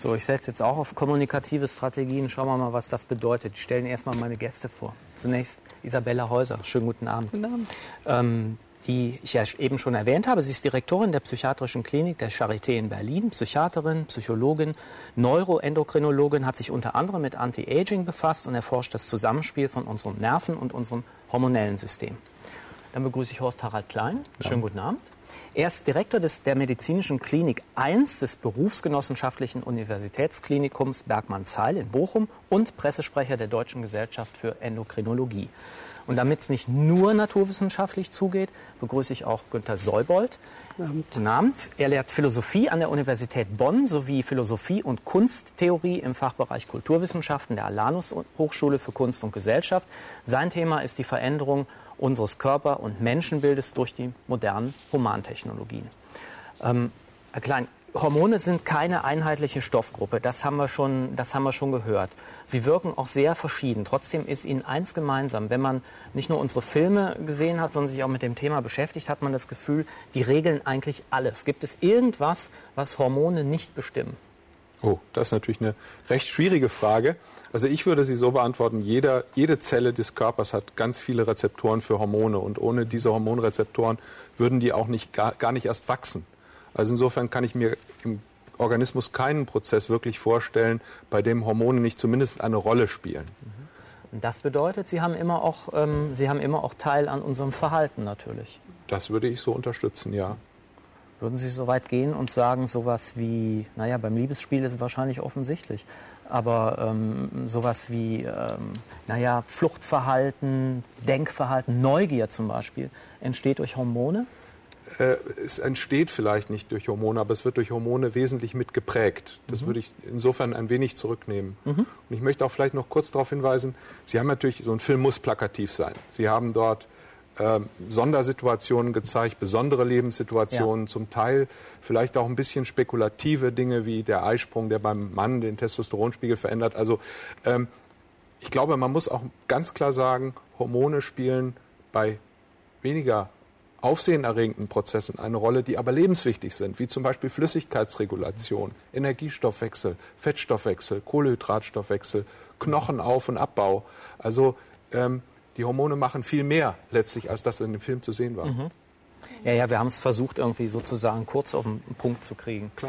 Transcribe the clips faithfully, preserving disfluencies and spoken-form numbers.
So, ich setze jetzt auch auf kommunikative Strategien. Schauen wir mal, was das bedeutet. Ich stelle Ihnen erstmal meine Gäste vor. Zunächst Isabella Häuser. Schönen guten Abend. Guten Abend. Ähm, die ich ja eben schon erwähnt habe. Sie ist Direktorin der Psychiatrischen Klinik der Charité in Berlin, Psychiaterin, Psychologin, Neuroendokrinologin, hat sich unter anderem mit Anti-Aging befasst und erforscht das Zusammenspiel von unserem Nerven- und unserem hormonellen System. Dann begrüße ich Horst Harald Klein. Schönen guten Abend. Er ist Direktor des, der Medizinischen Klinik eins des Berufsgenossenschaftlichen Universitätsklinikums Bergmann-Zeil in Bochum und Pressesprecher der Deutschen Gesellschaft für Endokrinologie. Und damit es nicht nur naturwissenschaftlich zugeht, begrüße ich auch Günter Seubold. Guten Abend. Guten Abend. Er lehrt Philosophie an der Universität Bonn sowie Philosophie und Kunsttheorie im Fachbereich Kulturwissenschaften der Alanus Hochschule für Kunst und Gesellschaft. Sein Thema ist die Veränderung unseres Körper- und Menschenbildes durch die modernen Humantechnologien. Ähm, Herr Klein, Hormone sind keine einheitliche Stoffgruppe, das haben wir schon, das haben wir schon gehört. Sie wirken auch sehr verschieden. Trotzdem ist ihnen eins gemeinsam. Wenn man nicht nur unsere Filme gesehen hat, sondern sich auch mit dem Thema beschäftigt, hat man das Gefühl, die regeln eigentlich alles. Gibt es irgendwas, was Hormone nicht bestimmen? Oh, das ist natürlich eine recht schwierige Frage. Also ich würde sie so beantworten, jeder, jede Zelle des Körpers hat ganz viele Rezeptoren für Hormone und ohne diese Hormonrezeptoren würden die auch nicht, gar, gar nicht erst wachsen. Also insofern kann ich mir im Organismus keinen Prozess wirklich vorstellen, bei dem Hormone nicht zumindest eine Rolle spielen. Und das bedeutet, Sie haben immer auch, ähm, Sie haben immer auch Teil an unserem Verhalten natürlich. Das würde ich so unterstützen, ja. Würden Sie so weit gehen und sagen, sowas wie, naja, beim Liebesspiel ist es wahrscheinlich offensichtlich, aber ähm, sowas wie, ähm, naja, Fluchtverhalten, Denkverhalten, Neugier zum Beispiel, entsteht durch Hormone? Äh, es entsteht vielleicht nicht durch Hormone, aber es wird durch Hormone wesentlich mit geprägt. Das mhm. würde ich insofern ein wenig zurücknehmen. Mhm. Und ich möchte auch vielleicht noch kurz darauf hinweisen, Sie haben natürlich, so ein Film muss plakativ sein. Sie haben dort äh, Sondersituationen gezeigt, besondere Lebenssituationen, ja. Zum Teil vielleicht auch ein bisschen spekulative Dinge wie der Eisprung, der beim Mann den Testosteronspiegel verändert. Also ähm, ich glaube, man muss auch ganz klar sagen, Hormone spielen bei weniger aufsehenerregenden Prozessen eine Rolle, die aber lebenswichtig sind, wie zum Beispiel Flüssigkeitsregulation, Energiestoffwechsel, Fettstoffwechsel, Kohlehydratstoffwechsel, Knochenauf- und Abbau. Also ähm, die Hormone machen viel mehr letztlich, als das in dem Film zu sehen war. Mhm. Ja, ja, wir haben es versucht, irgendwie sozusagen kurz auf den Punkt zu kriegen. Klar.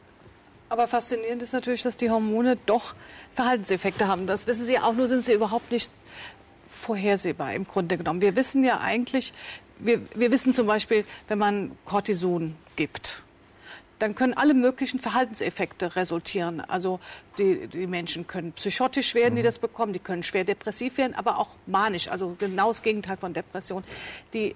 Aber faszinierend ist natürlich, dass die Hormone doch Verhaltenseffekte haben. Das wissen Sie auch, nur sind sie überhaupt nicht vorhersehbar im Grunde genommen. Wir wissen ja eigentlich, wir, wir wissen zum Beispiel, wenn man Cortison gibt, dann können alle möglichen Verhaltenseffekte resultieren. Also die, die Menschen können psychotisch werden, die das bekommen, die können schwer depressiv werden, aber auch manisch, also genau das Gegenteil von Depression. Die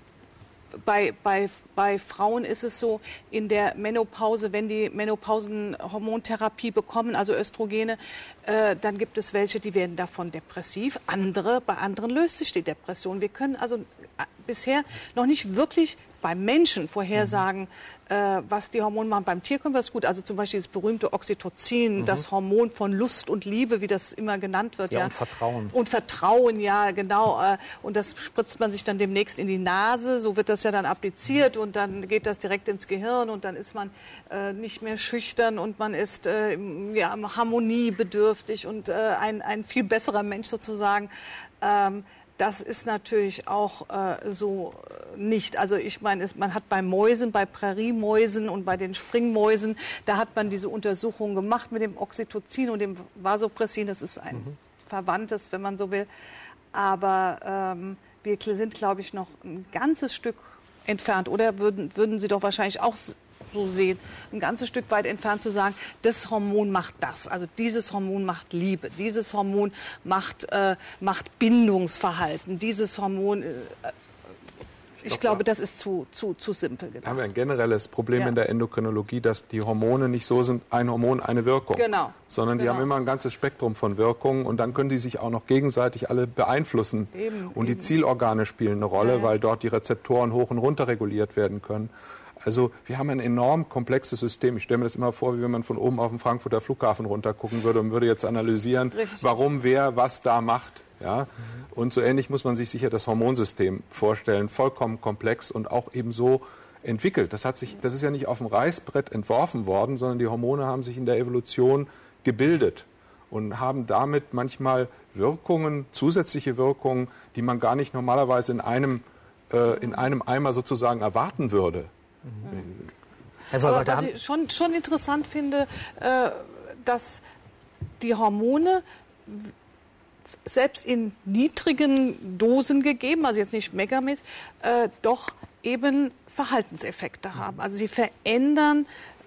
Bei, bei, bei Frauen ist es so, in der Menopause, wenn die Menopausenhormontherapie bekommen, also Östrogene, äh, dann gibt es welche, die werden davon depressiv. Andere, bei anderen löst sich die Depression. Wir können also bisher noch nicht wirklich beim Menschen vorhersagen, mhm. äh, was die Hormone machen. Beim Tier können wir es gut. Also zum Beispiel das berühmte Oxytocin, mhm. das Hormon von Lust und Liebe, wie das immer genannt wird. Ja, ja. und Vertrauen. Und Vertrauen, ja, genau. Äh, und das spritzt man sich dann demnächst in die Nase. So wird das ja dann appliziert und dann geht das direkt ins Gehirn und dann ist man äh, nicht mehr schüchtern und man ist äh, ja, harmoniebedürftig und äh, ein, ein viel besserer Mensch sozusagen. Ähm, Das ist natürlich auch äh, so nicht. Also ich meine, es, man hat bei Mäusen, bei Präriemäusen und bei den Springmäusen, da hat man diese Untersuchungen gemacht mit dem Oxytocin und dem Vasopressin. Das ist ein mhm. Verwandtes, wenn man so will. Aber ähm, wir sind, glaube ich, noch ein ganzes Stück entfernt. Oder würden, würden Sie doch wahrscheinlich auch so sehen, ein ganzes Stück weit entfernt zu sagen, das Hormon macht das, also dieses Hormon macht Liebe, dieses Hormon macht, äh, macht Bindungsverhalten, dieses Hormon, äh, ich, ich glaube, das ist zu, zu, zu simpel gedacht. Da haben wir ein generelles Problem ja. in der Endokrinologie, dass die Hormone nicht so sind, ein Hormon, eine Wirkung, genau. sondern die genau. haben immer ein ganzes Spektrum von Wirkungen und dann können die sich auch noch gegenseitig alle beeinflussen. Eben, und eben. die Zielorgane spielen eine Rolle, ja, ja. weil dort die Rezeptoren hoch und runter reguliert werden können. Also wir haben ein enorm komplexes System. Ich stelle mir das immer vor, wie wenn man von oben auf den Frankfurter Flughafen runter gucken würde und würde jetzt analysieren, Richtig. warum wer was da macht. Ja? Mhm. Und so ähnlich muss man sich sicher das Hormonsystem vorstellen. Vollkommen komplex und auch eben so entwickelt. Das hat sich, das ist ja nicht auf dem Reißbrett entworfen worden, sondern die Hormone haben sich in der Evolution gebildet und haben damit manchmal Wirkungen, zusätzliche Wirkungen, die man gar nicht normalerweise in einem, äh, in einem Eimer sozusagen erwarten würde. Mhm. Also, aber was ich schon, schon interessant finde, äh, dass die Hormone selbst in niedrigen Dosen gegeben, also jetzt nicht megamäßig, äh, doch eben Verhaltenseffekte haben. Also sie verändern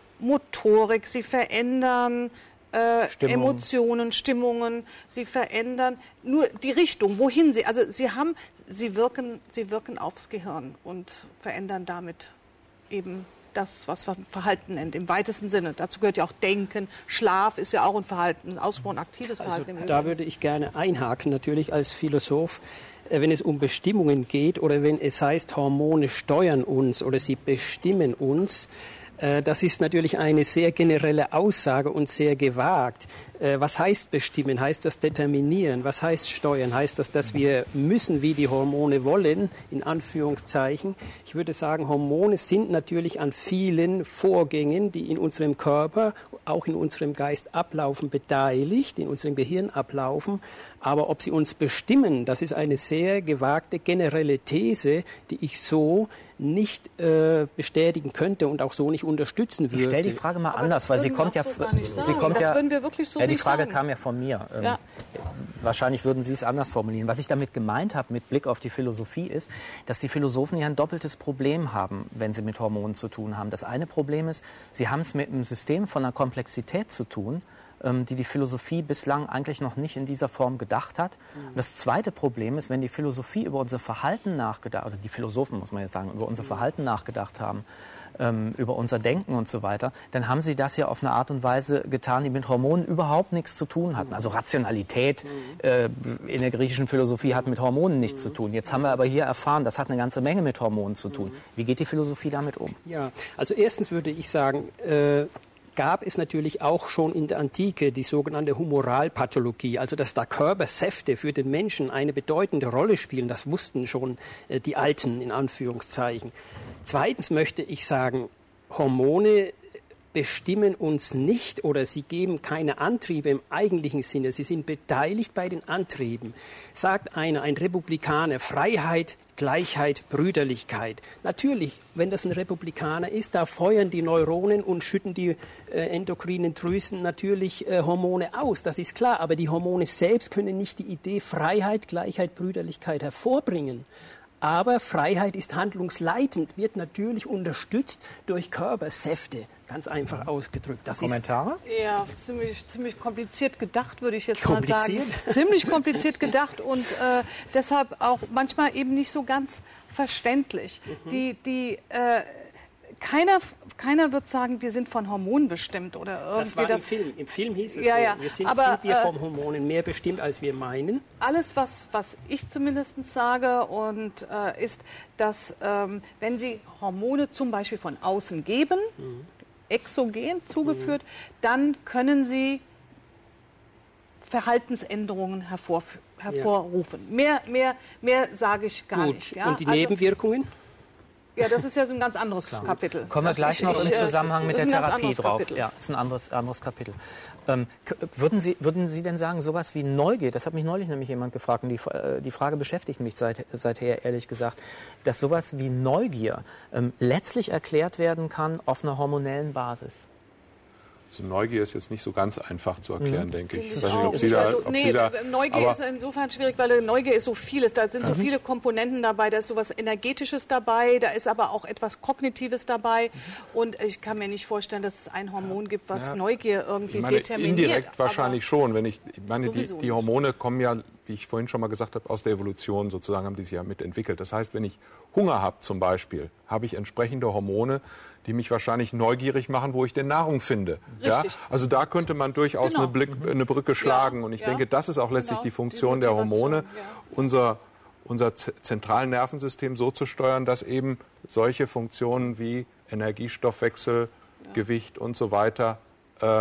Motorik, sie verändern äh, Stimmung. Emotionen, Stimmungen, sie verändern nur die Richtung, wohin sie, also sie haben, sie wirken, sie wirken aufs Gehirn und verändern damit eben das, was man Verhalten nennt, im weitesten Sinne. Dazu gehört ja auch Denken, Schlaf ist ja auch ein Verhalten, ein ausgesprochen aktives Verhalten. Also, im da würde ich gerne einhaken, natürlich als Philosoph, wenn es um Bestimmungen geht oder wenn es heißt, Hormone steuern uns oder sie bestimmen uns. Das ist natürlich eine sehr generelle Aussage und sehr gewagt. Was heißt bestimmen? Heißt das determinieren? Was heißt steuern? Heißt das, dass wir müssen, wie die Hormone wollen, in Anführungszeichen? Ich würde sagen, Hormone sind natürlich an vielen Vorgängen, die in unserem Körper, auch in unserem Geist ablaufen, beteiligt, in unserem Gehirn ablaufen. Aber ob sie uns bestimmen, das ist eine sehr gewagte generelle These, die ich so nicht äh, bestätigen könnte und auch so nicht unterstützen würde. Ich stelle die Frage mal aber anders, weil sie kommt ja, so sie kommt das ja, würden wir wirklich so ja, die nicht Frage sagen. kam ja von mir. Ähm, ja. Wahrscheinlich würden Sie es anders formulieren. Was ich damit gemeint habe, mit Blick auf die Philosophie, ist, dass die Philosophen ja ein doppeltes Problem haben, wenn sie mit Hormonen zu tun haben. Das eine Problem ist, sie haben es mit einem System von einer Komplexität zu tun, die die Philosophie bislang eigentlich noch nicht in dieser Form gedacht hat. Und das zweite Problem ist, wenn die Philosophie über unser Verhalten nachgedacht, oder die Philosophen, muss man jetzt sagen, über unser Verhalten nachgedacht haben, ähm, über unser Denken und so weiter, dann haben sie das ja auf eine Art und Weise getan, die mit Hormonen überhaupt nichts zu tun hatten. Also Rationalität äh, in der griechischen Philosophie hat mit Hormonen nichts zu tun. Jetzt haben wir aber hier erfahren, das hat eine ganze Menge mit Hormonen zu tun. Wie geht die Philosophie damit um? Ja, also erstens würde ich sagen, äh, gab es natürlich auch schon in der Antike die sogenannte Humoralpathologie, also dass da Körpersäfte für den Menschen eine bedeutende Rolle spielen. Das wussten schon äh, die Alten in Anführungszeichen. Zweitens möchte ich sagen, Hormone bestimmen uns nicht oder sie geben keine Antriebe im eigentlichen Sinne. Sie sind beteiligt bei den Antrieben. Sagt einer, ein Republikaner, Freiheit, Gleichheit, Brüderlichkeit. Natürlich, wenn das ein Republikaner ist, da feuern die Neuronen und schütten die äh, endokrinen Drüsen natürlich äh, Hormone aus. Das ist klar. Aber die Hormone selbst können nicht die Idee Freiheit, Gleichheit, Brüderlichkeit hervorbringen. Aber Freiheit ist handlungsleitend, wird natürlich unterstützt durch Körpersäfte, ganz einfach ausgedrückt. Das Kommentare? Ist, ja, ziemlich, ziemlich kompliziert gedacht, würde ich jetzt mal sagen. Ziemlich kompliziert gedacht und äh, deshalb auch manchmal eben nicht so ganz verständlich. Mhm. Die, die, äh, keiner, keiner wird sagen, wir sind von Hormonen bestimmt oder irgendwie. Das war das, im Film. Im Film hieß es ja, so, ja, wir sind, aber, sind wir äh, von Hormonen mehr bestimmt, als wir meinen. Alles, was, was ich zumindest sage, und, äh, ist, dass ähm, wenn Sie Hormone zum Beispiel von außen geben, mhm. exogen zugeführt, mhm. dann können Sie Verhaltensänderungen hervor, hervorrufen. Ja. Mehr, mehr, mehr sage ich gar Gut. nicht. Ja? Und die also, Nebenwirkungen? Ja, das ist ja so ein ganz anderes Klar. Kapitel. Kommen wir das gleich ich, noch ich, im Zusammenhang mit der Therapie drauf. Kapitel. Ja, ist ein anderes, anderes Kapitel. Ähm, würden, Sie, würden Sie denn sagen, sowas wie Neugier, das hat mich neulich nämlich jemand gefragt und die, äh, die Frage beschäftigt mich seit, seither ehrlich gesagt, dass sowas wie Neugier ähm, letztlich erklärt werden kann auf einer hormonellen Basis? Also Neugier ist jetzt nicht so ganz einfach zu erklären, mhm. denke ich. ich weiß nicht, ob Sie da, ob nee, Sie da, Neugier ist insofern schwierig, weil Neugier ist so vieles. Da sind so viele Komponenten dabei. Da ist sowas Energetisches dabei, da ist aber auch etwas Kognitives dabei. Und ich kann mir nicht vorstellen, dass es ein Hormon gibt, was ja. Neugier irgendwie ich meine, determiniert. Indirekt wahrscheinlich schon. Wenn ich, ich meine, die, die Hormone nicht. kommen ja, wie ich vorhin schon mal gesagt habe, aus der Evolution sozusagen, haben die sich ja mitentwickelt. Das heißt, wenn ich Hunger habe zum Beispiel, habe ich entsprechende Hormone, die mich wahrscheinlich neugierig machen, wo ich denn Nahrung finde. Ja? Also da könnte man durchaus genau. eine, Blick, eine Brücke schlagen. Ja, und ich ja. denke, das ist auch letztlich genau. die Funktion die der Hormone, ja. unser, unser zentrales Nervensystem so zu steuern, dass eben solche Funktionen wie Energiestoffwechsel, ja. Gewicht und so weiter äh,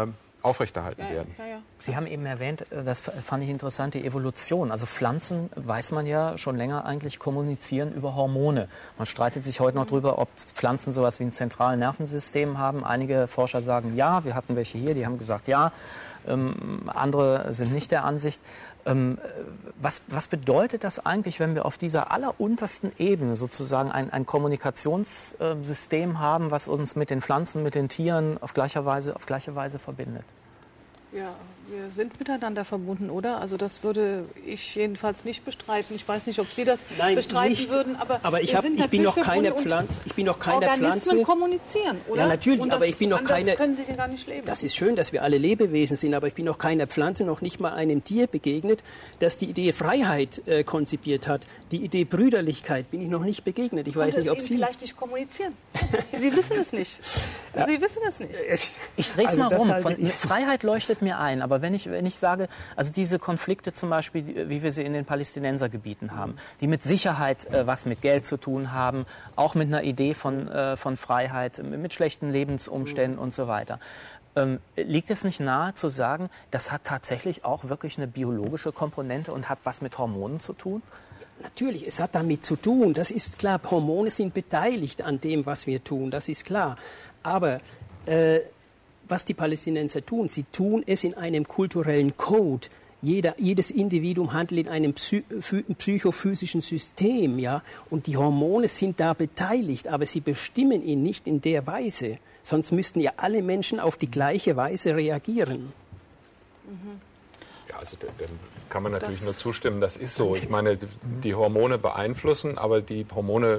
aufrechterhalten Ja, ja, werden. ja, ja. Sie haben eben erwähnt, das fand ich interessant, die Evolution. Also Pflanzen, weiß man ja schon länger eigentlich, kommunizieren über Hormone. Man streitet sich heute noch darüber, ob Pflanzen sowas wie ein zentrales Nervensystem haben. Einige Forscher sagen ja, wir hatten welche hier, die haben gesagt ja. Ähm, andere sind nicht der Ansicht. Ähm, was, was bedeutet das eigentlich, wenn wir auf dieser alleruntersten Ebene sozusagen ein, ein Kommunikationssystem haben, was uns mit den Pflanzen, mit den Tieren auf gleicher Weise, auf gleiche Weise verbindet? Ja, wir sind miteinander verbunden, oder? Also das würde ich jedenfalls nicht bestreiten. Ich weiß nicht, ob Sie das Nein, bestreiten nicht. würden, aber, aber ich, wir hab, sind ich bin noch natürlich keine verbunden Pflanze. Ich bin noch keine Organismen Pflanze. kommunizieren, oder? Ja, natürlich, und das, aber ich bin noch anders keine. können Sie gar nicht leben. Das ist schön, dass wir alle Lebewesen sind, aber ich bin noch keiner Pflanze, noch nicht mal einem Tier begegnet, das die Idee Freiheit äh, konzipiert hat. Die Idee Brüderlichkeit bin ich noch nicht begegnet. Ich weiß nicht, ob Sie Sie. vielleicht nicht kommunizieren. Sie wissen es nicht. Ja. Sie wissen es nicht. Ich drehe es Also mal das rum. halte Von, ich- Freiheit leuchtet mir ein, aber wenn ich, wenn ich sage, also diese Konflikte zum Beispiel, wie wir sie in den Palästinensergebieten haben, die mit Sicherheit äh, was mit Geld zu tun haben, auch mit einer Idee von, äh, von Freiheit, mit schlechten Lebensumständen und so weiter. Ähm, liegt es nicht nahe zu sagen, das hat tatsächlich auch wirklich eine biologische Komponente und hat was mit Hormonen zu tun? Natürlich, es hat damit zu tun, das ist klar. Hormone sind beteiligt an dem, was wir tun, das ist klar. Aber äh, was die Palästinenser tun, sie tun es in einem kulturellen Code. Jeder, jedes Individuum handelt in einem psy psychophysischen System, ja, und die Hormone sind da beteiligt, aber sie bestimmen ihn nicht in der Weise. Sonst müssten ja alle Menschen auf die gleiche Weise reagieren. Mhm. Ja, also da da kann man natürlich Das- nur zustimmen, das ist so. Ich meine, die- die Hormone beeinflussen, aber die Hormone,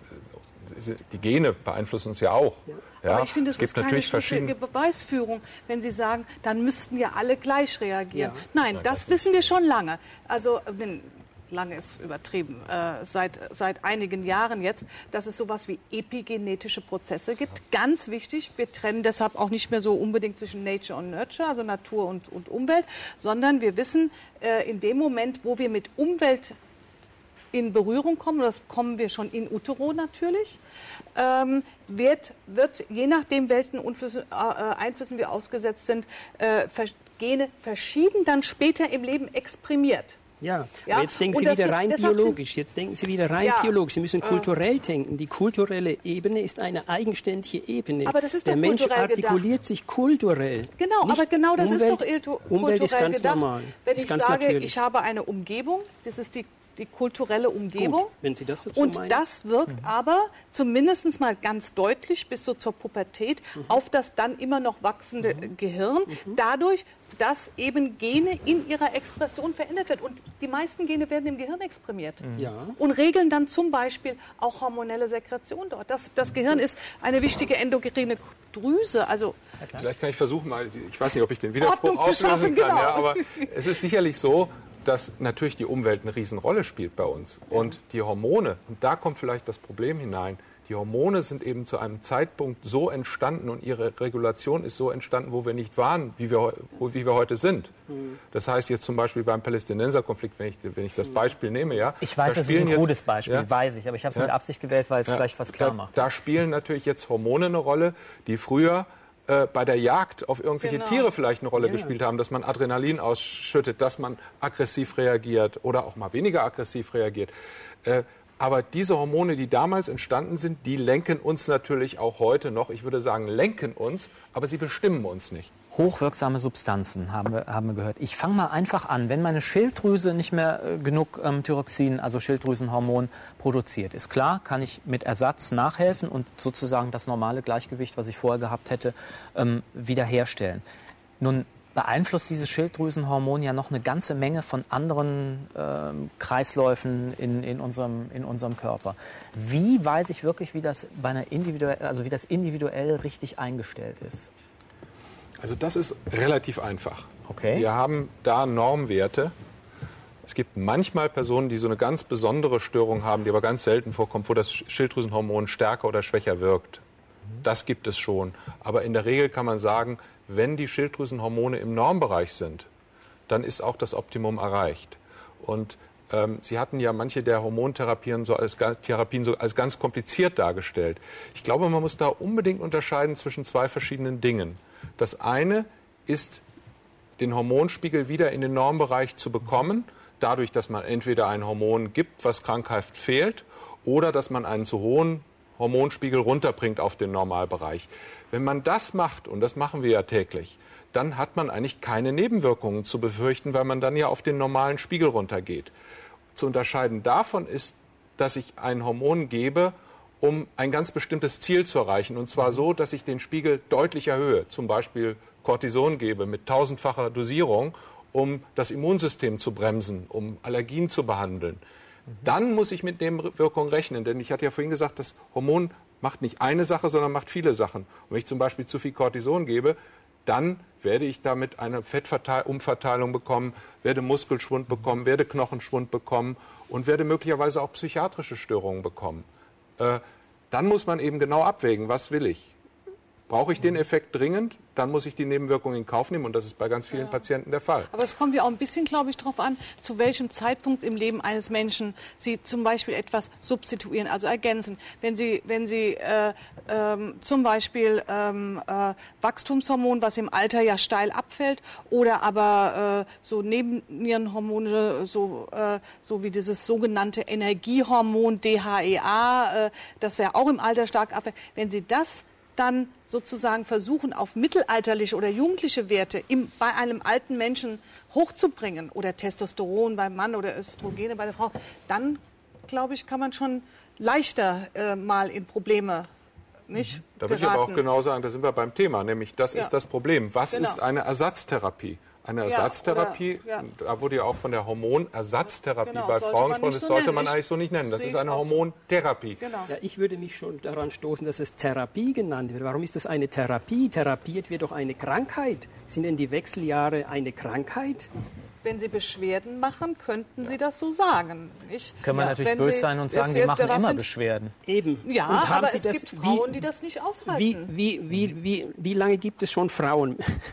äh, die Gene beeinflussen uns ja auch. Ja, Aber ich finde, es es gibt ist keine natürlich schlüssige verschiedene. Beweisführung, wenn Sie sagen, dann müssten ja alle gleich reagieren. Ja. Nein, Nein, das das wissen wir schon lange. Also, äh, denn lange ist übertrieben, äh, seit, seit einigen Jahren jetzt, dass es sowas wie epigenetische Prozesse gibt. Ganz wichtig, wir trennen deshalb auch nicht mehr so unbedingt zwischen Nature und Nurture, also Natur und, und Umwelt, sondern wir wissen, äh, in dem Moment, wo wir mit Umwelt in Berührung kommen, das kommen wir schon in utero natürlich, ähm, wird, wird je nachdem, welchen Einflüssen, äh, Einflüssen wir ausgesetzt sind, äh, vers Gene verschieden dann später im Leben exprimiert. Ja, Ja, aber jetzt denken und Sie das wieder sind- rein deshalb sind- biologisch. Jetzt denken Sie wieder rein Ja, biologisch. Sie müssen äh, kulturell denken. Die kulturelle Ebene ist eine eigenständige Ebene. Aber das ist Der doch Mensch kulturell artikuliert gedacht. sich kulturell. Genau, Nicht aber genau das Umwelt, ist doch ilto- Umwelt ist kulturell ganz gedacht. normal. Wenn ist ich ganz sage, natürlich. ich habe eine Umgebung, das ist die, die kulturelle Umgebung. Gut, wenn Sie das so Und meinen. das wirkt aber zumindest mal ganz deutlich bis so zur Pubertät auf das dann immer noch wachsende Gehirn, dadurch, dass eben Gene in ihrer Expression verändert werden. Und die meisten Gene werden im Gehirn exprimiert. Ja. Und regeln dann zum Beispiel auch hormonelle Sekretion dort. Das, das Gehirn ist eine wichtige endokrine Drüse. Also Vielleicht kann ich versuchen, mal, ich weiß nicht, ob ich den Widerspruch Ordnung zu auslösen schaffen, kann, genau. ja, aber es ist sicherlich so, dass natürlich die Umwelt eine Riesenrolle spielt bei uns. Und die Hormone, und da kommt vielleicht das Problem hinein, die Hormone sind eben zu einem Zeitpunkt so entstanden und ihre Regulation ist so entstanden, wo wir nicht waren, wie wir, wo, wie wir heute sind. Das heißt jetzt zum Beispiel beim Palästinenserkonflikt, wenn ich, wenn ich das Beispiel nehme, ja. Ich weiß, da das ist ein spielen jetzt- gutes Beispiel, ja, weiß ich, aber ich habe es Ja. mit Absicht gewählt, weil es ja, vielleicht was klar da, macht. Da spielen natürlich jetzt Hormone eine Rolle, die früher äh, bei der Jagd auf irgendwelche Genau. Tiere vielleicht eine Rolle Ja. gespielt haben, dass man Adrenalin ausschüttet, dass man aggressiv reagiert oder auch mal weniger aggressiv reagiert. Äh, aber diese Hormone, die damals entstanden sind, die lenken uns natürlich auch heute noch, ich würde sagen, lenken uns, aber sie bestimmen uns nicht. Hochwirksame Substanzen haben wir, haben wir gehört. Ich fange mal einfach an. Wenn meine Schilddrüse nicht mehr äh, genug ähm, Thyroxin, also Schilddrüsenhormon, produziert, ist klar, kann ich mit Ersatz nachhelfen und sozusagen das normale Gleichgewicht, was ich vorher gehabt hätte, ähm, wiederherstellen. Nun beeinflusst dieses Schilddrüsenhormon ja noch eine ganze Menge von anderen ähm, Kreisläufen in, in, unserem, in unserem Körper. Wie weiß ich wirklich, wie das, bei einer individuell, also wie das individuell richtig eingestellt ist? Also das ist relativ einfach. Okay. Wir haben da Normwerte. Es gibt manchmal Personen, die so eine ganz besondere Störung haben, die aber ganz selten vorkommt, wo das Schilddrüsenhormon stärker oder schwächer wirkt. Das gibt es schon. Aber in der Regel kann man sagen, wenn die Schilddrüsenhormone im Normbereich sind, dann ist auch das Optimum erreicht. Und ähm, Sie hatten ja manche der Hormontherapien so als, Therapien so als ganz kompliziert dargestellt. Ich glaube, man muss da unbedingt unterscheiden zwischen zwei verschiedenen Dingen. Das eine ist, den Hormonspiegel wieder in den Normbereich zu bekommen, dadurch, dass man entweder ein Hormon gibt, was krankhaft fehlt, oder dass man einen zu hohen Hormonspiegel runterbringt auf den Normalbereich. Wenn man das macht, und das machen wir ja täglich, dann hat man eigentlich keine Nebenwirkungen zu befürchten, weil man dann ja auf den normalen Spiegel runtergeht. Zu unterscheiden davon ist, dass ich ein Hormon gebe, um ein ganz bestimmtes Ziel zu erreichen. Und zwar so, dass ich den Spiegel deutlich erhöhe. Zum Beispiel Cortison gebe mit tausendfacher Dosierung, um das Immunsystem zu bremsen, um Allergien zu behandeln. Dann muss ich mit Nebenwirkungen rechnen. Denn ich hatte ja vorhin gesagt, das Hormon macht nicht eine Sache, sondern macht viele Sachen. Und wenn ich zum Beispiel zu viel Cortison gebe, dann werde ich damit eine Fettumverteilung bekommen, werde Muskelschwund bekommen, werde Knochenschwund bekommen und werde möglicherweise auch psychiatrische Störungen bekommen. Äh, dann muss man eben genau abwägen, was will ich. Brauche ich den Effekt dringend, dann muss ich die Nebenwirkungen in Kauf nehmen und das ist bei ganz vielen ja. Patienten der Fall. Aber es kommt ja auch ein bisschen, glaube ich, darauf an, zu welchem Zeitpunkt im Leben eines Menschen Sie zum Beispiel etwas substituieren, also ergänzen. Wenn Sie, wenn Sie äh, ähm, zum Beispiel ähm, äh, Wachstumshormon, was im Alter ja steil abfällt, oder aber äh, so Nebennierenhormone, so, äh, so wie dieses sogenannte Energiehormon D H E A, äh, das wäre auch im Alter stark abfällt. Wenn Sie das dann sozusagen versuchen, auf mittelalterliche oder jugendliche Werte im, bei einem alten Menschen hochzubringen oder Testosteron beim Mann oder Östrogene bei der Frau, dann, glaube ich, kann man schon leichter äh, mal in Probleme nicht Da würde geraten. ich aber auch genau sagen, da sind wir beim Thema, nämlich das Ja. ist das Problem. Was Genau. ist eine Ersatztherapie? Eine Ersatztherapie, Ja, oder, ja. da wurde ja auch von der Hormonersatztherapie Genau, bei sollte Frauen man gesprochen, nicht das so sollte nennen. man Ich- eigentlich so nicht nennen. Das sehe ist ich eine auch so. Hormontherapie. Genau. Ja, ich würde mich schon daran stoßen, dass es Therapie genannt wird. Warum ist das eine Therapie? Therapiert wird doch eine Krankheit. Sind denn die Wechseljahre eine Krankheit? Wenn Sie Beschwerden machen, könnten Sie das so sagen. Nicht? Können wir Ja, natürlich wenn böse Sie- sein und es sagen, die wird- machen das immer sind- Beschwerden. Eben. Ja, Und haben aber Sie es das, gibt Frauen, wie, die das nicht wie, aushalten. wie, wie, wie, wie lange gibt es schon Frauen?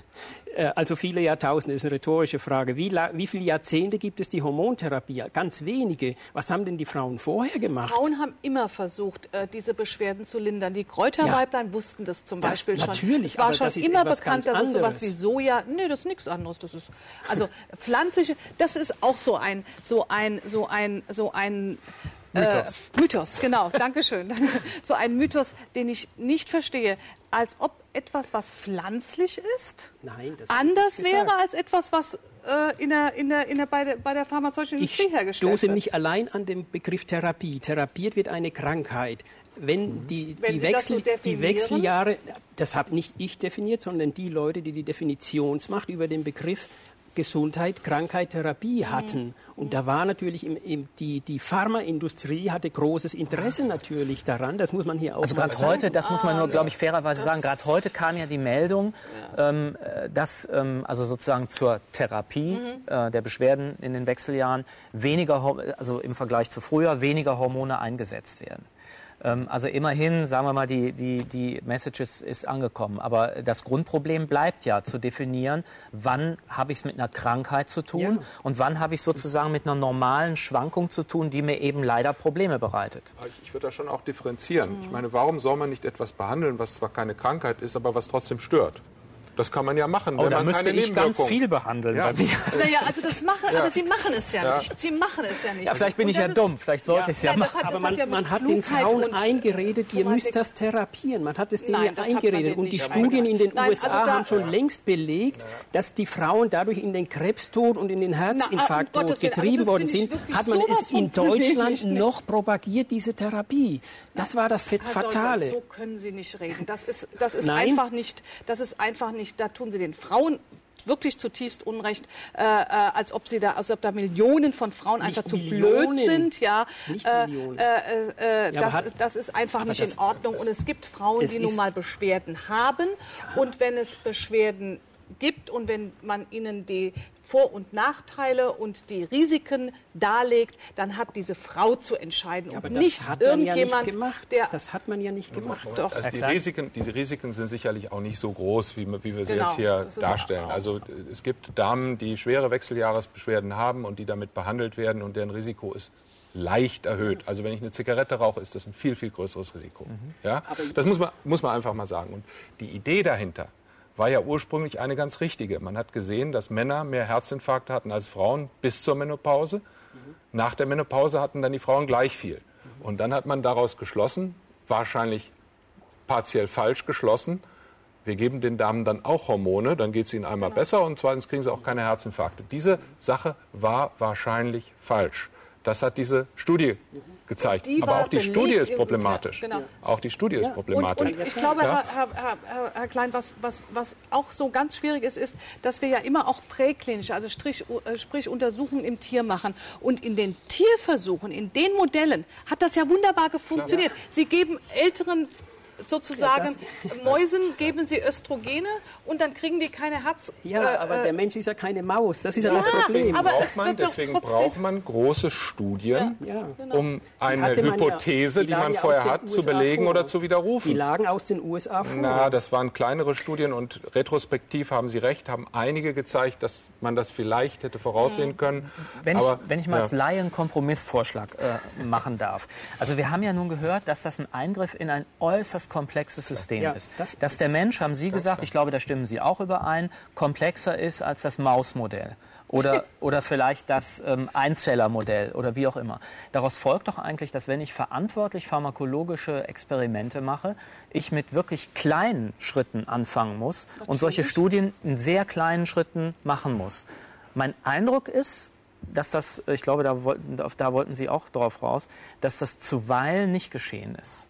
Äh, Also viele Jahrtausende, das ist eine rhetorische Frage. Wie, la- wie viele Jahrzehnte gibt es die Hormontherapie? Ganz wenige. Was haben denn die Frauen vorher gemacht? Frauen haben immer versucht, äh, diese Beschwerden zu lindern. Die Kräuterweiblein wussten das zum Das Beispiel schon. natürlich, es war aber schon das ist immer etwas bekannt, ganz dass es sowas anderes. wie Soja, nee, das ist nichts anderes. Das ist also pflanzliche. Das ist auch so ein, so ein, so ein, so ein Mythos. Äh, Mythos, genau. Dankeschön. So ein Mythos, den ich nicht verstehe, als ob etwas, was pflanzlich ist, Nein, das hab ich anders nicht wäre gesagt. als etwas, was äh, in der, in der, in der, bei, der, bei der pharmazeutischen Ich Industrie hergestellt stoße wird. mich allein an den Begriff Therapie. Therapiert wird eine Krankheit. Wenn die, Wenn die, Sie das so Wechsel, die definieren? Wechseljahre, das habe nicht ich definiert, sondern die Leute, die die Definitionsmacht über den Begriff Gesundheit, Krankheit, Therapie hatten. Und da war natürlich im, im, die, die Pharmaindustrie hatte großes Interesse natürlich daran. Das muss man hier auch Also mal gerade sagen. heute, das muss man nur, glaube ich, fairerweise sagen, gerade heute kam ja die Meldung, ähm, äh, dass ähm, also sozusagen zur Therapie äh, der Beschwerden in den Wechseljahren weniger, Hor- also im Vergleich zu früher, weniger Hormone eingesetzt werden. Ähm, also immerhin, sagen wir mal, die, die, die Message ist, ist angekommen. Aber das Grundproblem bleibt ja zu definieren, wann habe ich es mit einer Krankheit zu tun Ja. und wann habe ich sozusagen mit einer normalen Schwankung zu tun, die mir eben leider Probleme bereitet. Ich, ich würde da schon auch differenzieren. Ich meine, warum soll man nicht etwas behandeln, was zwar keine Krankheit ist, aber was trotzdem stört? Das kann man ja machen, Oh, wenn da man müsste keine ich ganz Nebenwirkungen... viel behandeln Ja. bei mir. Naja, also das machen, Ja. aber sie machen es ja, Ja. nicht. Sie machen es ja nicht. Ja, vielleicht bin Und ich ja das ist- dumm, vielleicht sollte Ja. ich es ja Nein, das machen. hat- Aber man, ja mit man hat den Klugheit Frauen und, äh, eingeredet, ihr Romantik- müsst das therapieren. Man hat es denen Nein, das hat man eingeredet. denen Und die nicht Studien in den Nein, U S A also da- haben schon längst belegt, dass die Frauen dadurch in den Krebstod und in den Herzinfarkt um Gottes Willen, getrieben also das worden finde ich sind. wirklich Hat man sowas es in von Deutschland polemisch, ne? noch propagiert, diese Therapie. Das war das Herr Solberg, Fatale. so können Sie nicht reden. Das ist, das ist Nein. einfach nicht, das ist einfach nicht, da tun Sie den Frauen wirklich zutiefst Unrecht, äh, äh, als ob sie da, als ob da Millionen von Frauen Nicht einfach zu Millionen. blöd sind, ja. Nicht Äh, Millionen. äh, äh, Ja, aber das, hat- das ist einfach aber nicht das- in Ordnung. Und es gibt Frauen, es die nun ist- mal Beschwerden haben. Und wenn es Beschwerden gibt und wenn man ihnen die Vor- und Nachteile und die Risiken darlegt, dann hat diese Frau zu entscheiden Ja, aber und das nicht hat man ja irgendjemand, nicht gemacht. der Das hat man ja nicht gemacht. doch. Also die Risiken, diese Risiken sind sicherlich auch nicht so groß, wie, wie wir sie Genau, jetzt hier das ist darstellen. auch- Also es gibt Damen, die schwere Wechseljahresbeschwerden haben und die damit behandelt werden und deren Risiko ist leicht erhöht. Also wenn ich eine Zigarette rauche, ist das ein viel, viel größeres Risiko. Ja? Das muss man, muss man einfach mal sagen. Und die Idee dahinter war ja ursprünglich eine ganz richtige. Man hat gesehen, dass Männer mehr Herzinfarkte hatten als Frauen bis zur Menopause. Nach der Menopause hatten dann die Frauen gleich viel. Und dann hat man daraus geschlossen, wahrscheinlich partiell falsch geschlossen, wir geben den Damen dann auch Hormone, dann geht es ihnen einmal besser und zweitens kriegen sie auch keine Herzinfarkte. Diese Sache war wahrscheinlich falsch. Das hat diese Studie gezeigt. Die Aber auch die belegt, Studie ist problematisch. Ja, genau. Auch die Studie ist problematisch. Und, und ich glaube, ja? Herr, Herr, Herr, Herr Klein, was, was, was auch so ganz schwierig ist, ist, dass wir ja immer auch präklinische, also Strich, äh, sprich Untersuchungen im Tier machen. Und in den Tierversuchen, in den Modellen, hat das ja wunderbar funktioniert. Sie geben älteren sozusagen ja, Mäusen geben sie Östrogene und dann kriegen die keine Herz... Ja, äh, aber der Mensch ist ja keine Maus, das ist ja, ja das Problem. Aber braucht man, deswegen braucht man große Studien, ja, ja, genau. um eine Hypothese, ja, die, die man vorher hat, zu belegen vor. oder zu widerrufen. Die lagen aus den U S A vor. Na, das waren kleinere Studien und retrospektiv haben Sie recht, haben einige gezeigt, dass man das vielleicht hätte voraussehen können. Wenn, aber, ich, wenn ich mal ja. als Laie einen Kompromissvorschlag äh, machen darf. Also wir haben ja nun gehört, dass das ein Eingriff in ein äußerst komplexes System ja, ist. Das dass der Mensch, haben Sie gesagt, ich glaube, da stimmen Sie auch überein, komplexer ist als das Mausmodell. Oder, oder vielleicht das ähm, Einzellermodell oder wie auch immer. Daraus folgt doch eigentlich, dass wenn ich verantwortlich pharmakologische Experimente mache, ich mit wirklich kleinen Schritten anfangen muss Natürlich. und solche Studien in sehr kleinen Schritten machen muss. Mein Eindruck ist, dass das, ich glaube, da wollten, da wollten Sie auch drauf raus, dass das zuweilen nicht geschehen ist.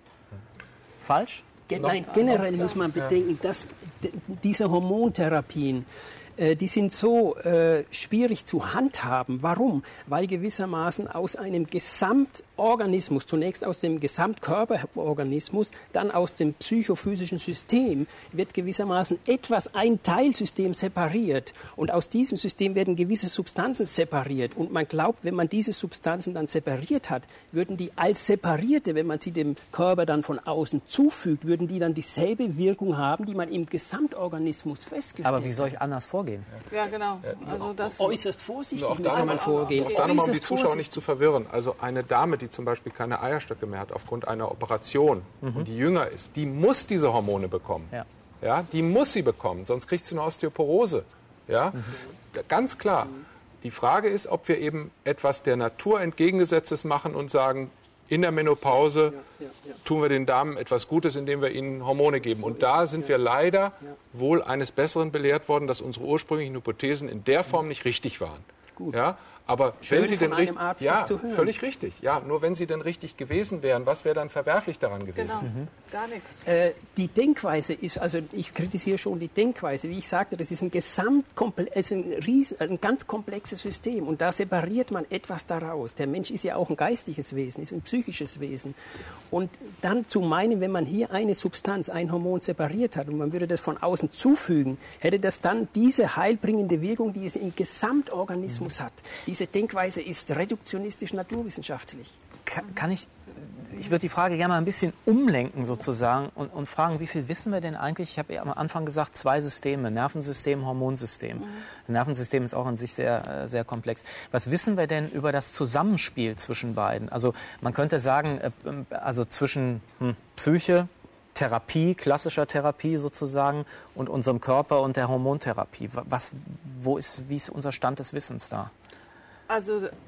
Falsch? Nein, generell muss man bedenken, dass diese Hormontherapien, die sind so äh, schwierig zu handhaben. Warum? Weil gewissermaßen aus einem Gesamtorganismus, zunächst aus dem Gesamtkörperorganismus, dann aus dem psychophysischen System, wird gewissermaßen etwas, ein Teilsystem separiert. Und aus diesem System werden gewisse Substanzen separiert. Und man glaubt, wenn man diese Substanzen dann separiert hat, würden die als separierte, wenn man sie dem Körper dann von außen zufügt, würden die dann dieselbe Wirkung haben, die man im Gesamtorganismus festgestellt hat. Aber wie soll ich anders vorgehen? Ja, genau. Also das äußerst vorsichtig müsste man vorgehen. Auch da nochmal, um die Zuschauer nicht zu verwirren. Also eine Dame, die zum Beispiel keine Eierstöcke mehr hat aufgrund einer Operation mhm. und die jünger ist, die muss diese Hormone bekommen. Ja. Ja, die muss sie bekommen, sonst kriegt sie eine Osteoporose. Ja? Mhm. Ganz klar. Die Frage ist, ob wir eben etwas der Natur entgegengesetztes machen und sagen, in der Menopause ja, ja, ja. tun wir den Damen etwas Gutes, indem wir ihnen Hormone geben. Und da sind wir leider wohl eines Besseren belehrt worden, dass unsere ursprünglichen Hypothesen in der Form nicht richtig waren. Gut. Ja, aber Schön wenn sie denn richtig, ja, zu hören. völlig richtig. Ja, nur wenn sie denn richtig gewesen wären, was wäre dann verwerflich daran gewesen? Genau, mhm. gar nichts. Äh, die Denkweise ist, also ich kritisiere schon die Denkweise. Wie ich sagte, das ist ein Gesamtkomple- ist ein, riesen, also ein ganz komplexes System und da separiert man etwas daraus. Der Mensch ist ja auch ein geistiges Wesen, ist ein psychisches Wesen. Und dann zu meinen, wenn man hier eine Substanz, ein Hormon separiert hat und man würde das von außen zufügen, hätte das dann diese heilbringende Wirkung, die es im Gesamtorganismus mhm. hat. Diese Denkweise ist reduktionistisch naturwissenschaftlich. Kann, kann ich, ich würde die Frage gerne mal ein bisschen umlenken sozusagen und, und fragen, wie viel wissen wir denn eigentlich? Ich habe ja am Anfang gesagt, zwei Systeme, Nervensystem, Hormonsystem. Mhm. Das Nervensystem ist auch in sich sehr, sehr komplex. Was wissen wir denn über das Zusammenspiel zwischen beiden? Also man könnte sagen, also zwischen hm, Psyche, Therapie, klassischer Therapie sozusagen und unserem Körper und der Hormontherapie. Was, wo ist, wie ist unser Stand des Wissens da? Also, äh,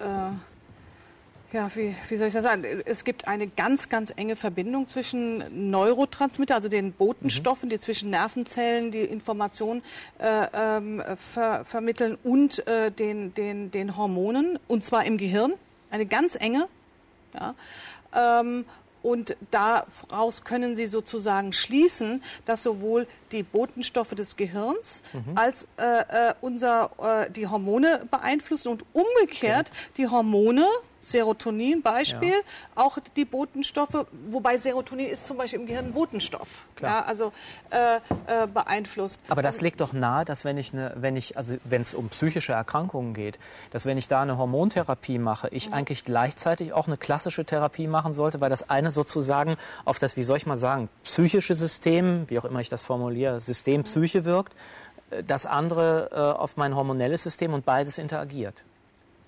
ja, wie, wie soll ich das sagen? Es gibt eine ganz, ganz enge Verbindung zwischen Neurotransmitter, also den Botenstoffen, mhm. die zwischen Nervenzellen die Information äh, ähm, ver vermitteln und äh, den, den, den Hormonen, und zwar im Gehirn. Eine ganz enge. Ja. Ähm, Und daraus können Sie sozusagen schließen, dass sowohl die Botenstoffe des Gehirns mhm. als äh, unser, äh, die Hormone beeinflussen und umgekehrt okay. die Hormone, Serotonin Beispiel, ja. auch die Botenstoffe, wobei Serotonin ist zum Beispiel im Gehirn ein Botenstoff, ja, also äh, äh, beeinflusst. Aber das legt doch nahe, dass wenn ich, eine, wenn ich, also wenn es um psychische Erkrankungen geht, dass wenn ich da eine Hormontherapie mache, ich mhm. eigentlich gleichzeitig auch eine klassische Therapie machen sollte, weil das eine sozusagen auf das, wie soll ich mal sagen, psychische System, wie auch immer ich das formuliere, System Psyche wirkt, das andere äh, auf mein hormonelles System und beides interagiert.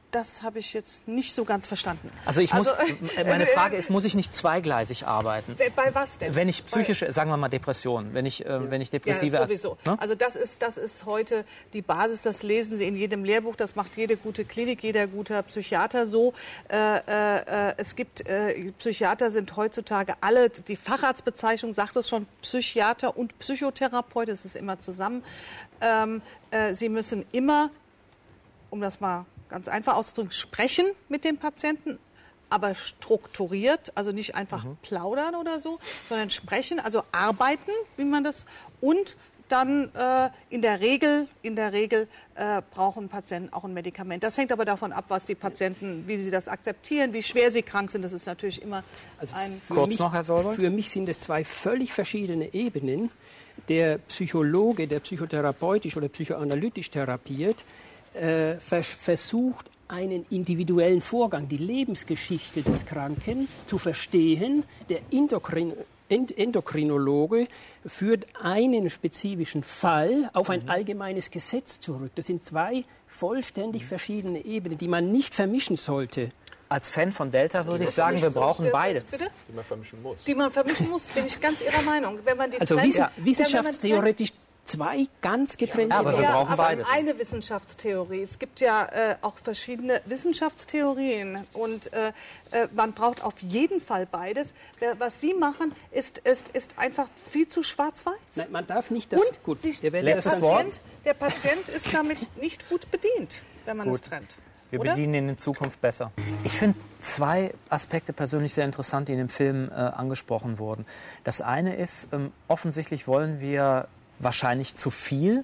Das habe ich jetzt nicht so ganz verstanden. Also ich muss, Also, äh, meine Frage ist, muss ich nicht zweigleisig arbeiten? Bei was denn? Wenn ich psychische, sagen wir mal Depressionen, wenn ich, äh, wenn ich depressive... Ja, sowieso. Ne? Also das ist, das ist heute die Basis, das lesen Sie in jedem Lehrbuch, das macht jede gute Klinik, jeder gute Psychiater so. Äh, äh, es gibt, äh, Psychiater sind heutzutage alle, die Facharztbezeichnung sagt es schon, Psychiater und Psychotherapeut, das ist immer zusammen. Ähm, äh, sie müssen immer, um das mal ganz einfach auszudrücken, sprechen mit dem Patienten, aber strukturiert, also nicht einfach mhm. plaudern oder so, sondern sprechen, also arbeiten, wie man das, und dann äh, in der Regel, in der Regel äh, brauchen Patienten auch ein Medikament. Das hängt aber davon ab, was die Patienten, wie sie das akzeptieren, wie schwer sie krank sind. Das ist natürlich immer also ein... Kurz mich, noch, Herr Solberg. Für mich sind es zwei völlig verschiedene Ebenen. Der Psychologe, der psychotherapeutisch oder psychoanalytisch therapiert, äh, vers- versucht, einen individuellen Vorgang, die Lebensgeschichte des Kranken zu verstehen. Der Endokrin- End- Endokrinologe führt einen spezifischen Fall auf ein allgemeines Gesetz zurück. Das sind zwei vollständig verschiedene Ebenen, die man nicht vermischen sollte. Als Fan von Delta würde ich Das sagen, nicht wir so- brauchen das- beides. Bitte? Die man vermischen muss. Die man vermischen muss, bin ich ganz Ihrer Meinung. Wenn man die Also trennt, wiss- ja, wissenschaftstheoretisch zwei ganz getrennte Ja, aber wir ja, brauchen aber beides. eine Wissenschaftstheorie. Es gibt ja äh, auch verschiedene Wissenschaftstheorien und äh, äh, man braucht auf jeden Fall beides. Wer- Was Sie machen, ist, ist, ist einfach viel zu schwarz-weiß. Nein, man darf nicht das... Und gut, Sie, wir werden der, Letztes das- Wort. Patient, der Patient ist damit nicht gut bedient, wenn man es Gut. trennt. Wir Oder? bedienen ihn in Zukunft besser. Ich finde zwei Aspekte persönlich sehr interessant, die in dem Film äh, angesprochen wurden. Das eine ist, ähm, offensichtlich wollen wir wahrscheinlich zu viel,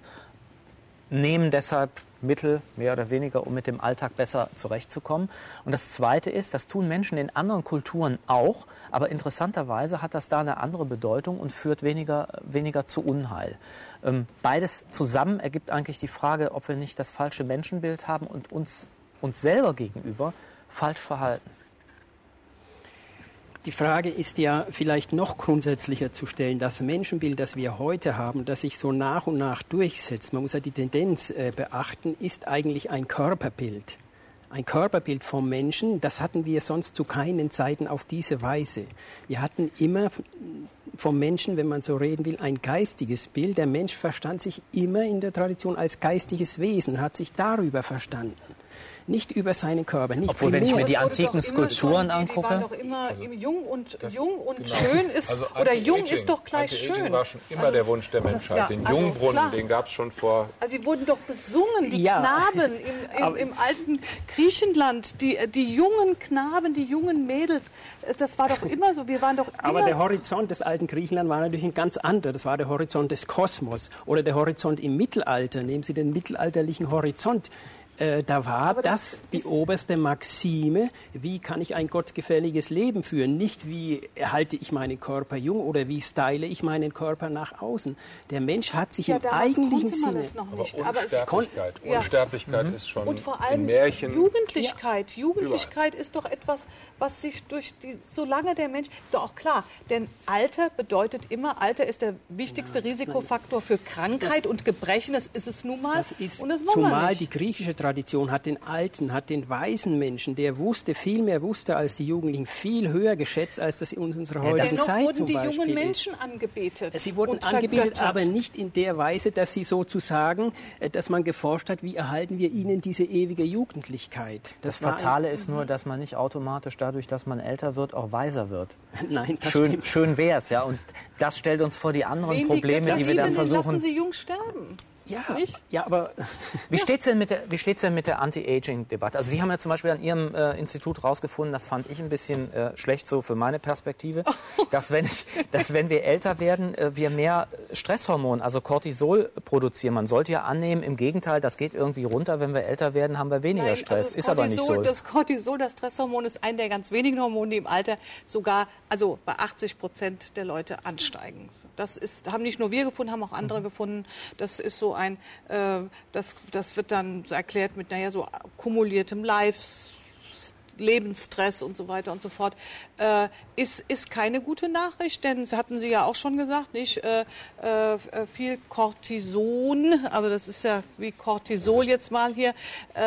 nehmen deshalb Mittel, mehr oder weniger, um mit dem Alltag besser zurechtzukommen. Und das Zweite ist, das tun Menschen in anderen Kulturen auch, aber interessanterweise hat das da eine andere Bedeutung und führt weniger, weniger zu Unheil. Ähm, beides zusammen ergibt eigentlich die Frage, ob wir nicht das falsche Menschenbild haben und uns, uns selber gegenüber falsch verhalten. Die Frage ist ja vielleicht noch grundsätzlicher zu stellen. Das Menschenbild, das wir heute haben, das sich so nach und nach durchsetzt, man muss ja die Tendenz äh, beachten, ist eigentlich ein Körperbild. Ein Körperbild vom Menschen, das hatten wir sonst zu keinen Zeiten auf diese Weise. Wir hatten immer vom Menschen, wenn man so reden will, ein geistiges Bild. Der Mensch verstand sich immer in der Tradition als geistiges Wesen, hat sich darüber verstanden. Nicht über seinen Körper, nicht Obwohl, wenn ich primär. mir die Das wurde antiken doch immer Skulpturen schon, die, die waren angucke. doch immer Also, jung und, das- jung und genau. schön ist, Also oder jung Anti-Aging. ist doch gleich Anti-Aging schön. war schon immer Also der Wunsch der das- Menschheit. ja, den also Jungbrunnen, klar. den gab es schon vor... Also die wurden doch besungen, die Ja. Knaben im, im, im alten Griechenland, die, die jungen Knaben, die jungen Mädels. Das war doch immer so, wir waren doch Aber immer... der Horizont des alten Griechenland war natürlich ein ganz anderer. Das war der Horizont des Kosmos. Oder der Horizont im Mittelalter. Nehmen Sie den mittelalterlichen Horizont. Äh, da war Aber das, das die ist- oberste Maxime, wie kann ich ein gottgefälliges Leben führen. Nicht wie erhalte ich meinen Körper jung oder wie style ich meinen Körper nach außen. Der Mensch hat sich ja, im damals eigentlichen konnte man Sinne... das noch Aber nicht. Aber es, Unsterblichkeit, Ja. Unsterblichkeit ist schon und vor in allem Märchen... Jugendlichkeit. Jugendlichkeit ist doch etwas, was sich durch die, solange der Mensch, ist doch auch klar, denn Alter bedeutet immer, Alter ist der wichtigste Risikofaktor für Krankheit und Gebrechen, das ist es nun mal. Das ist, und das wollen wir zumal nicht. die griechische Tradition hat den Alten, hat den weisen Menschen, der wusste, viel mehr wusste als die Jugendlichen, viel höher geschätzt, als das in unserer heutigen Dennoch Zeit wurden zum die Beispiel jungen ist. Menschen angebetet. Sie wurden und angebetet, vergöttert. aber nicht in der Weise, dass sie sozusagen, äh, dass man geforscht hat, wie erhalten wir ihnen diese ewige Jugendlichkeit. Das war ein- Fatale ist nur, dass man nicht automatisch dadurch, dass man älter wird, auch weiser wird. Nein, das Schön, stimmt. schön wär's, ja. Und das stellt uns vor die anderen Wen Probleme, Götter die wir dann lieben, den lassen versuchen. sie jung sterben. Ja, Nicht? ja, aber Wie steht's denn mit der, wie steht's denn mit der Anti-Aging-Debatte? Also Sie haben ja zum Beispiel an Ihrem äh, Institut rausgefunden, das fand ich ein bisschen äh, schlecht so für meine Perspektive, dass wenn, ich, dass wenn wir älter werden, äh, wir mehr Stresshormon, also Cortisol produzieren. Man sollte ja annehmen, im Gegenteil, das geht irgendwie runter, wenn wir älter werden, haben wir weniger Nein, Stress. also Ist aber nicht so. Das Cortisol, das Stresshormon, ist ein der ganz wenigen Hormone, die im Alter sogar, also bei achtzig Prozent der Leute ansteigen. Das ist, haben nicht nur wir gefunden, haben auch andere gefunden. Das ist so ein, äh, das, das wird dann so erklärt mit, naja, so kumuliertem Lives, Lebensstress und so weiter und so fort, äh, ist, ist keine gute Nachricht, denn das hatten Sie ja auch schon gesagt, nicht äh, äh, viel Cortison, aber das ist ja wie Cortisol jetzt mal hier, äh,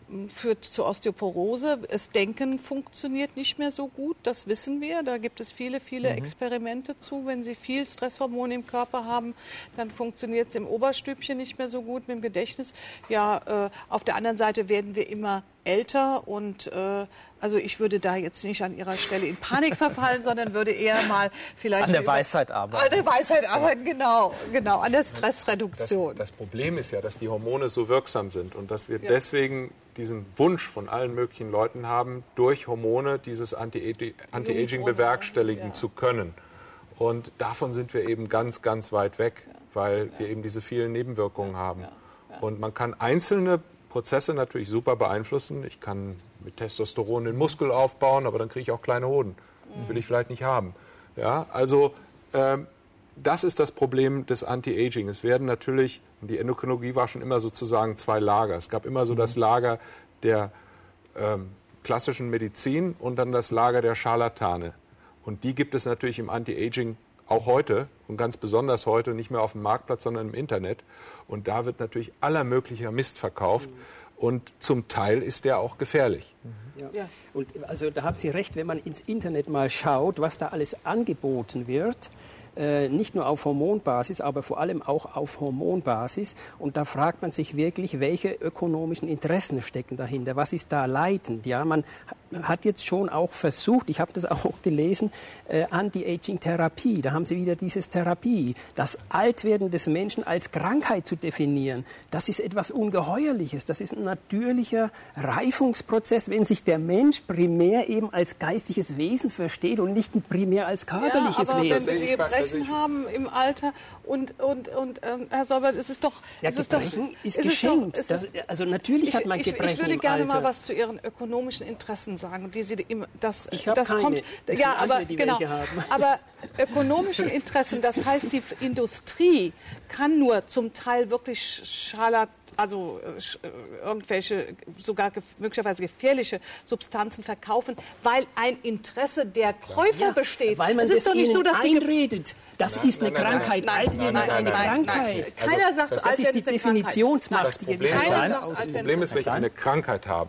führt zu Osteoporose. Das Denken funktioniert nicht mehr so gut, das wissen wir. Da gibt es viele, viele mhm. Experimente zu. Wenn Sie viel Stresshormone im Körper haben, dann funktioniert es im Oberstübchen nicht mehr so gut mit dem Gedächtnis. Ja, äh, auf der anderen Seite werden wir immer älter und äh, also ich würde da jetzt nicht an Ihrer Stelle in Panik verfallen, sondern würde eher mal vielleicht... An der Weisheit arbeiten. An der Weisheit arbeiten, genau, genau, an der Stressreduktion. Das, das Problem ist ja, dass die Hormone so wirksam sind und dass wir ja. deswegen diesen Wunsch von allen möglichen Leuten haben, durch Hormone dieses Anti-Aging bewerkstelligen ja. zu können. Und davon sind wir eben ganz, ganz weit weg, ja. weil ja. wir eben diese vielen Nebenwirkungen ja. haben. Ja. Ja. Und man kann einzelne Prozesse natürlich super beeinflussen. Ich kann mit Testosteron den Muskel aufbauen, aber dann kriege ich auch kleine Hoden. Die will ich vielleicht nicht haben. Ja, also ähm, das ist das Problem des Anti-Aging. Es werden natürlich, und die Endokrinologie war schon immer sozusagen zwei Lager. Es gab immer so das Lager der ähm, klassischen Medizin und dann das Lager der Scharlatane. Und die gibt es natürlich im Anti-Aging auch heute und ganz besonders heute, nicht mehr auf dem Marktplatz, sondern im Internet. Und da wird natürlich aller möglicher Mist verkauft. Und zum Teil ist der auch gefährlich. Ja. Ja. Und also da haben Sie recht, wenn man ins Internet mal schaut, was da alles angeboten wird. Äh, nicht nur auf Hormonbasis, aber vor allem auch auf Hormonbasis. Und da fragt man sich wirklich, welche ökonomischen Interessen stecken dahinter? Was ist da leitend? Ja, man hat jetzt schon auch versucht, ich habe das auch gelesen, äh, Anti-Aging-Therapie. Da haben Sie wieder dieses Therapie. Das Altwerden des Menschen als Krankheit zu definieren, das ist etwas Ungeheuerliches. Das ist ein natürlicher Reifungsprozess, wenn sich der Mensch primär eben als geistiges Wesen versteht und nicht primär als körperliches ja, aber Wesen. Wenn wir Gebrechen haben im Alter und, und, und ähm, Herr Solbert, es ist doch... Ja, es Gebrechen ist, doch, ist geschenkt. Ist das, also natürlich ich, hat man ich, Gebrechen Ich würde im gerne Alter. mal was zu Ihren ökonomischen Interessen sagen. Die Sie immer, das, ich habe das keine. Kommt, das ja, sind aber andere, die genau. welche haben. Aber ökonomische Interessen, das heißt, die Industrie kann nur zum Teil wirklich Scharlat also äh, irgendwelche sogar ge möglicherweise gefährliche Substanzen verkaufen, weil ein Interesse der Käufer ja, besteht. Weil man es das ist doch nicht so, dass die einredet. Das nein, ist eine nein, Krankheit. Nein, Altwerden ist eine nein, Krankheit. Nein. Keiner also, sagt, das, das ist die Definitionsmacht. Das Problem, ist, das Problem ist, wenn ich eine Krankheit habe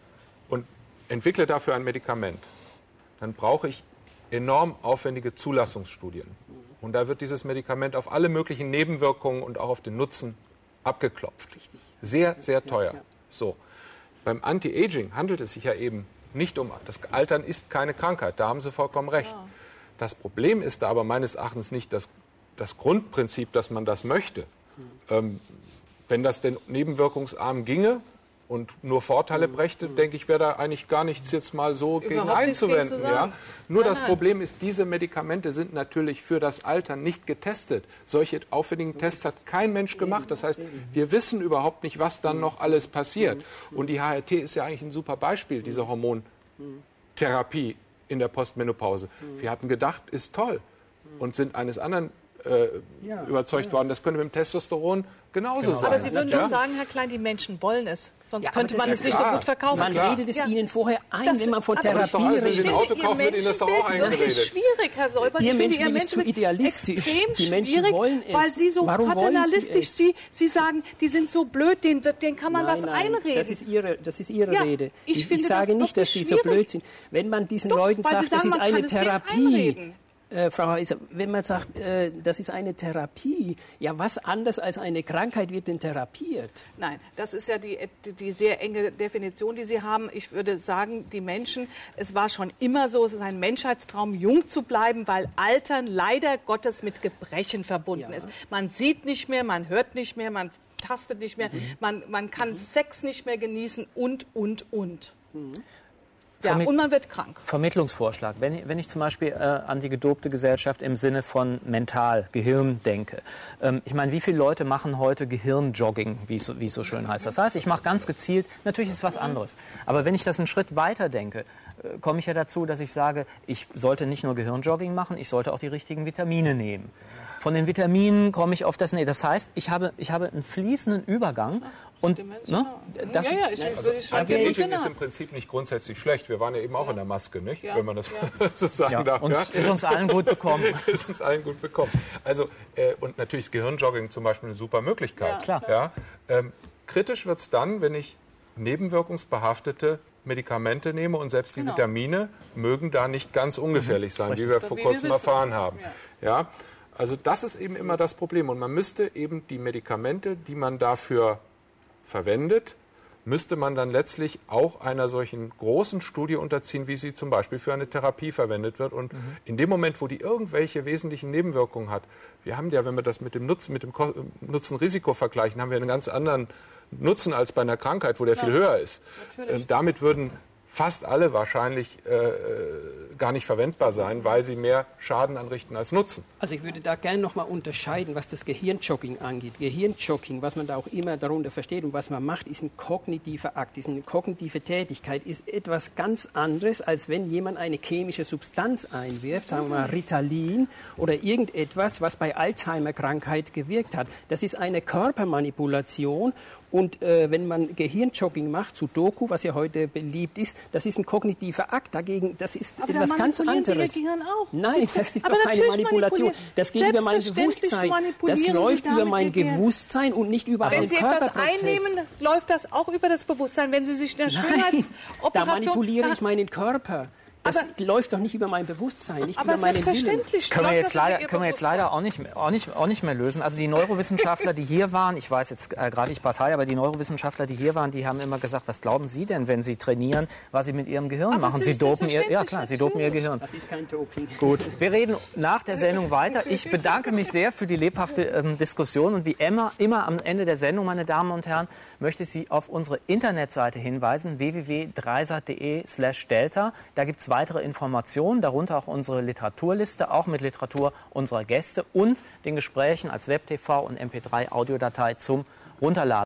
und entwickle dafür ein Medikament, dann brauche ich enorm aufwendige Zulassungsstudien. Und da wird dieses Medikament auf alle möglichen Nebenwirkungen und auch auf den Nutzen abgeklopft. Sehr, sehr teuer. So. Beim Anti-Aging handelt es sich ja eben nicht um, das Altern ist keine Krankheit, da haben Sie vollkommen recht. Das Problem ist da aber meines Erachtens nicht das, das Grundprinzip, dass man das möchte. Ähm, wenn das denn nebenwirkungsarm ginge und nur Vorteile brächte, denke ich, wäre da eigentlich gar nichts jetzt mal so gegen einzuwenden. Ja? Nur nein, das nein. Problem ist, diese Medikamente sind natürlich für das Altern nicht getestet. Solche aufwendigen Tests hat kein Mensch gemacht. Das heißt, wir wissen überhaupt nicht, was dann noch alles passiert. Und die H R T ist ja eigentlich ein super Beispiel, diese Hormontherapie in der Postmenopause. Wir hatten gedacht, ist toll und sind eines anderen äh, ja, überzeugt ja. worden. Das könnte mit dem Testosteron genauso genau. sein. Aber Sie würden ja? doch sagen, Herr Klein, die Menschen wollen es. Sonst ja, könnte man es nicht klar. so gut verkaufen. Man klar. redet es ja. Ihnen vorher ein, das, wenn man von Therapie das redet. Wenn Sie ein Auto kaufen, wird Ihnen das doch auch eingeredet. Das ist schwierig, Herr Solbert. Ihr ich finde, Menschen ist zu idealistisch. Extrem die Menschen schwierig, wollen es. weil Sie so Warum paternalistisch, Sie, Sie sagen, die sind so blöd, denen, wird, denen kann man nein, was nein, einreden. Das ist Ihre, das ist Ihre ja, Rede. Ich, ich, finde ich sage das nicht, dass Sie so blöd sind. Wenn man diesen doch, Leuten sagt, sagen, das ist eine Therapie, Äh, Frau Heiser, wenn man sagt, äh, das ist eine Therapie, ja, was anders als eine Krankheit wird denn therapiert? Nein, das ist ja die, die sehr enge Definition, die Sie haben. Ich würde sagen, die Menschen, es war schon immer so, es ist ein Menschheitstraum, jung zu bleiben, weil Altern leider Gottes mit Gebrechen verbunden ja. ist. Man sieht nicht mehr, man hört nicht mehr, man tastet nicht mehr, mhm. man, man kann mhm. Sex nicht mehr genießen und, und, und. Mhm. Ja, und man wird krank. Vermittlungsvorschlag. Wenn ich, wenn ich zum Beispiel äh, an die gedopte Gesellschaft im Sinne von mental, Gehirn denke. Ähm, ich meine, wie viele Leute machen heute Gehirnjogging, wie es wie so schön heißt. Das heißt, ich mache ganz gezielt, natürlich ist es was anderes. Aber wenn ich das einen Schritt weiter denke, äh, komme ich ja dazu, dass ich sage, ich sollte nicht nur Gehirnjogging machen, ich sollte auch die richtigen Vitamine nehmen. Von den Vitaminen komme ich auf das... Nee, das heißt, ich habe, ich habe einen fließenden Übergang. Und, ne, das, ja, ja, ich, also Anti-Aging ist im Prinzip nicht grundsätzlich schlecht. Wir waren ja eben auch ja. in der Maske, nicht? Ja. Wenn man das ja. so sagen ja. darf. Uns, ja? Ist uns allen gut bekommen. ist uns allen gut bekommen. Also, äh, und natürlich ist Gehirnjogging zum Beispiel eine super Möglichkeit. Ja, klar. Ja? Ähm, kritisch wird es dann, wenn ich nebenwirkungsbehaftete Medikamente nehme und selbst die Genau. Vitamine mögen da nicht ganz ungefährlich sein, Richtig. wie wir Wie vor wir kurzem wissen. erfahren haben. Ja. Ja, also das ist eben immer das Problem. Und man müsste eben die Medikamente, die man dafür verwendet, müsste man dann letztlich auch einer solchen großen Studie unterziehen, wie sie zum Beispiel für eine Therapie verwendet wird. Und mhm. in dem Moment, wo die irgendwelche wesentlichen Nebenwirkungen hat, wir haben ja, wenn wir das mit dem Nutzen, mit dem Nutzen-Risiko vergleichen, haben wir einen ganz anderen Nutzen als bei einer Krankheit, wo der viel höher ist. Natürlich. Damit würden fast alle wahrscheinlich äh, gar nicht verwendbar sein, weil sie mehr Schaden anrichten als Nutzen. Also ich würde da gerne noch mal unterscheiden, was das Gehirnjogging angeht. Gehirnjogging, was man da auch immer darunter versteht und was man macht, ist ein kognitiver Akt, ist eine kognitive Tätigkeit, ist etwas ganz anderes, als wenn jemand eine chemische Substanz einwirft, sagen wir mal Ritalin oder irgendetwas, was bei Alzheimer-Krankheit gewirkt hat. Das ist eine Körpermanipulation. Und äh, wenn man Gehirnjogging macht, Sudoku, was ja heute beliebt ist, das ist ein kognitiver Akt. Dagegen, das ist aber etwas ganz anderes. Sie Ihr Gehirn auch. Nein, das ist aber doch keine Manipulation. Das geht über mein Bewusstsein. Das läuft über mein Bewusstsein und nicht über einen Körperprozess. Wenn Sie etwas einnehmen, läuft das auch über das Bewusstsein. Wenn Sie sich eine Schönheitsoperation... Da manipuliere ich meinen Körper. Das aber, läuft doch nicht über mein Bewusstsein, nicht über meinen Willen. Können wir jetzt leider, können wir jetzt leider auch, nicht, auch, nicht, auch nicht mehr lösen. Also die Neurowissenschaftler, die hier waren, ich weiß jetzt äh, gerade nicht Partei, aber die Neurowissenschaftler, die hier waren, die haben immer gesagt, was glauben Sie denn, wenn Sie trainieren, was Sie mit Ihrem Gehirn aber machen? Sie dopen ihr, ja klar, Sie dopen Ihr Gehirn. Das ist kein Doping. Gut, wir reden nach der Sendung weiter. Ich bedanke mich sehr für die lebhafte ähm, Diskussion und wie immer, immer am Ende der Sendung, meine Damen und Herren, möchte ich Sie auf unsere Internetseite hinweisen, w w w punkt dreisat punkt de slash delta. Da gibt es weitere Informationen, darunter auch unsere Literaturliste, auch mit Literatur unserer Gäste und den Gesprächen als Web-T V und M P drei Audiodatei zum Runterladen.